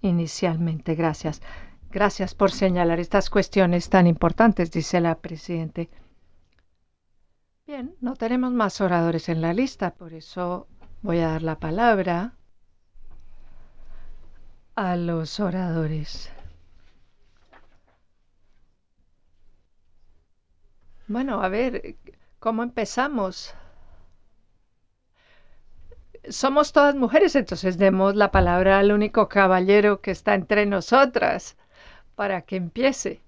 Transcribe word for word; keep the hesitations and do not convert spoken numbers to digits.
inicialmente. Gracias. Gracias por señalar estas cuestiones tan importantes, dice la Presidente. Bien, no tenemos más oradores en la lista, por eso voy a dar la palabra a los oradores. Bueno, a ver, ¿cómo empezamos? Somos todas mujeres, entonces demos la palabra al único caballero que está entre nosotras para que empiece.